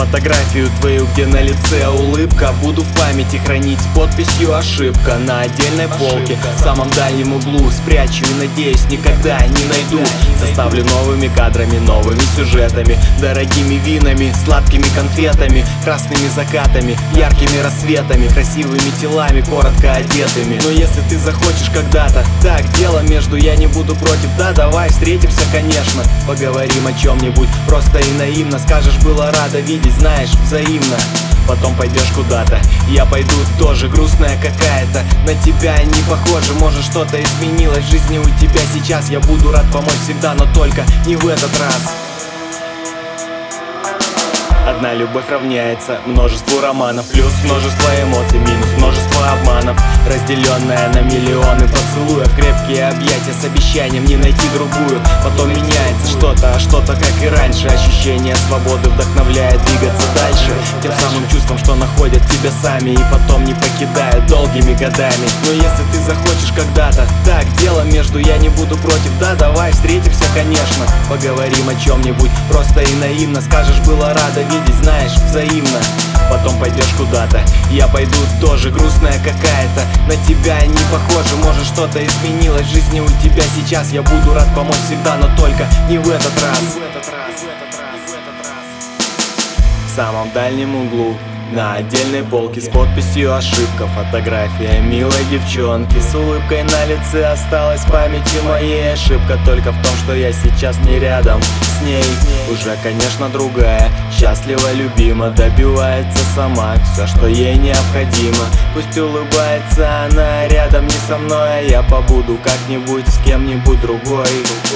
фотографию твою, где на лице улыбка. Буду в памяти хранить с подписью ошибка. На отдельной полке, в самом дальнем углу спрячу и, надеюсь, никогда не найду. Заставлю новыми кадрами, новыми сюжетами, дорогими винами, сладкими конфетами, красными закатами, яркими рассветами, красивыми телами, коротко одетыми. Но если ты захочешь когда-то, так, дело между, я не буду против. Да, давай встретимся, конечно, поговорим о чем-нибудь. Просто и наивно скажешь, было рада видеть, знаешь, взаимно. Потом пойдешь куда-то, я пойду тоже, грустная какая-то, на тебя не похоже. Может, что-то изменилось в жизни у тебя сейчас. Я буду рад помочь всегда, но только не в этот раз. Одна любовь равняется множеству романов, плюс множество эмоций, минус множество обманов, разделенная на миллионы поцелуев, крепкие объятия с обещанием не найти другую. Потом меняется что-то, а что-то как и раньше. Ощущение свободы вдохновляет двигаться дальше, тем самым чувством, что находят тебя сами и потом не покидают долгими годами. Но если ты захочешь когда-то, так, дело между, я не буду против. Да, давай встретимся, конечно, поговорим о чем-нибудь. Просто и наивно скажешь, было рада видеть, знаешь, взаимно. Потом пойдешь куда-то, я пойду тоже, грустная какая-то, на тебя не похоже. Может, что-то изменилось в жизни у тебя сейчас. Я буду рад помочь всегда, но только не в этот раз. В самом дальнем углу, на отдельной полке с подписью ошибка, фотография милой девчонки с улыбкой на лице. Осталась в памяти моей ошибка только в том, что я сейчас не рядом с ней. Уже, конечно, другая, счастлива, любима, добивается сама все, что ей необходимо. Пусть улыбается она рядом не со мной, а я побуду как-нибудь с кем-нибудь другой.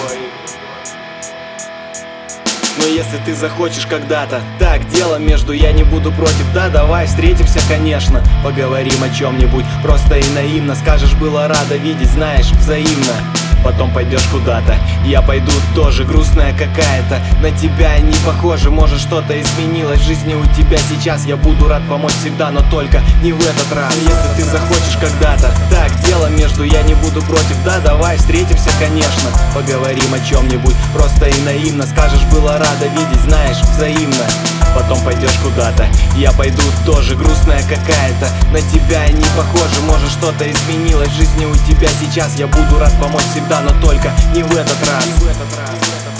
Но если ты захочешь когда-то, так, дело между, я не буду против. Да, давай встретимся, конечно, поговорим о чем-нибудь. Просто и наивно скажешь, было рада видеть, знаешь, взаимно. Потом пойдешь куда-то, я пойду тоже, грустная какая-то, на тебя не похоже. Может, что-то изменилось в жизни у тебя сейчас. Я буду рад помочь всегда, но только не в этот раз. Если ты захочешь когда-то, так, дело между, я не буду против. Да, давай встретимся, конечно, поговорим о чем-нибудь. Просто и наивно скажешь, было рада видеть, знаешь, взаимно. Потом пойдешь куда-то, я пойду тоже, грустная какая-то, на тебя не похоже. Может, что-то изменилось в жизни у тебя сейчас. Я буду рад помочь всегда, но только не в этот раз.